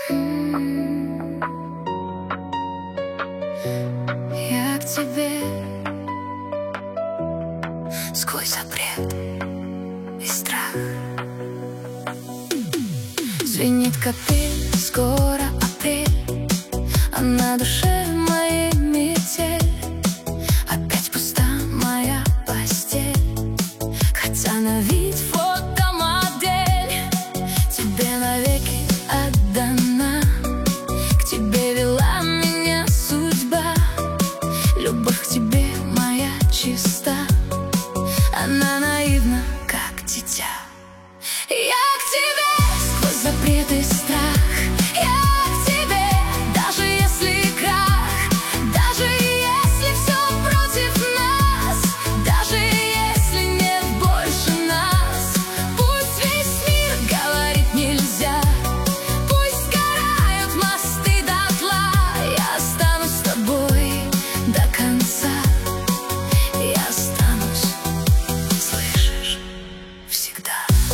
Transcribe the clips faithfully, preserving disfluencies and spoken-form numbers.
Я к тебе сквозь запрет и страх. Звенит капель, скоро апрель, а на душе моей метель. Опять пуста моя постель, хотя на вид фотомодель. Тебе навеки отдана, к тебе вела меня судьба. Любовь к тебе моя чиста, она наивна, как дитя. Я к тебе сквозь запрет и страх. Я к тебе, даже если крах, даже если все против нас, даже если нет больше нас. Пусть весь мир говорит нельзя, пусть сгорают мосты дотла. Я останусь с тобой до конца. Я останусь, слышишь, всегда.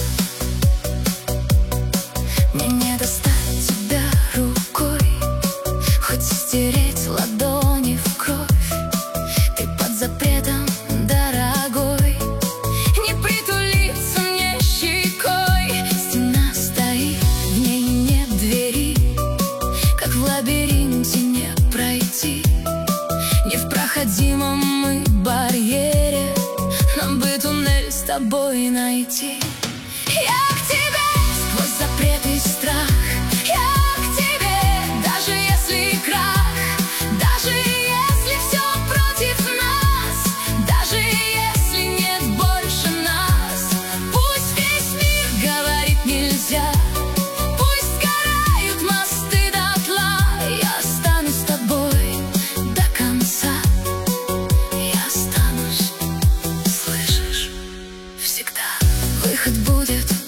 Мне не достать тебя рукой, хоть стереть ладони в кровь. Ты под запретом, дорогой, не притулиться мне щекой. Стена стоит, в ней нет двери, как в лабиринте не пройти. Не в проходимом мы барьере, нам бы туннель с тобой найти. Я к тебе сквозь запрет и страх. Я к тебе, даже если крах, даже если все против нас, даже если нет больше нас. Пусть весь мир говорит нельзя, пусть сгорают мосты дотла. Я останусь с тобой до конца. Я останусь, слышишь, всегда. Выход будет